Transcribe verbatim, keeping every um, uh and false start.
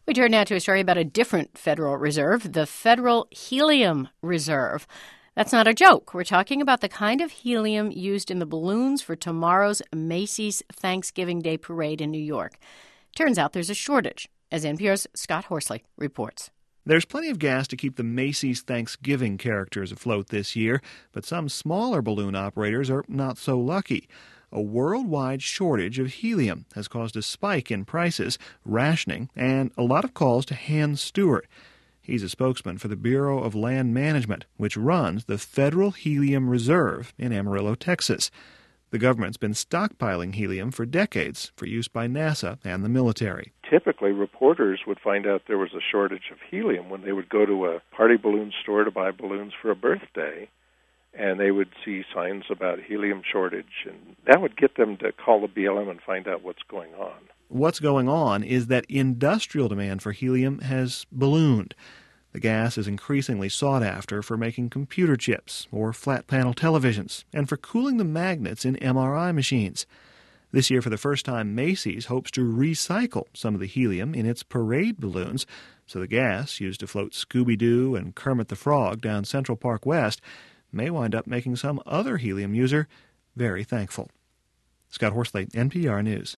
We turn now to a story about a different Federal Reserve, the Federal Helium Reserve. That's not a joke. We're talking about the kind of helium used in the balloons for tomorrow's Macy's Thanksgiving Day Parade in New York. Turns out there's a shortage, as N P R's Scott Horsley reports. There's plenty of gas to keep the Macy's Thanksgiving characters afloat this year, but some smaller balloon operators are not so lucky. A worldwide shortage of helium has caused a spike in prices, rationing, and a lot of calls to Hans Stewart. He's a spokesman for the Bureau of Land Management, which runs the Federal Helium Reserve in Amarillo, Texas. The government's been stockpiling helium for decades for use by NASA and the military. Typically, reporters would find out there was a shortage of helium when they would go to a party balloon store to buy balloons for a birthday, and they would see signs about helium shortage, and that would get them to call the B L M and find out what's going on. What's going on is that industrial demand for helium has ballooned. The gas is increasingly sought after for making computer chips or flat-panel televisions and for cooling the magnets in M R I machines. This year, for the first time, Macy's hopes to recycle some of the helium in its parade balloons, so the gas used to float Scooby-Doo and Kermit the Frog down Central Park West may wind up making some other helium user very thankful. Scott Horsley, N P R News.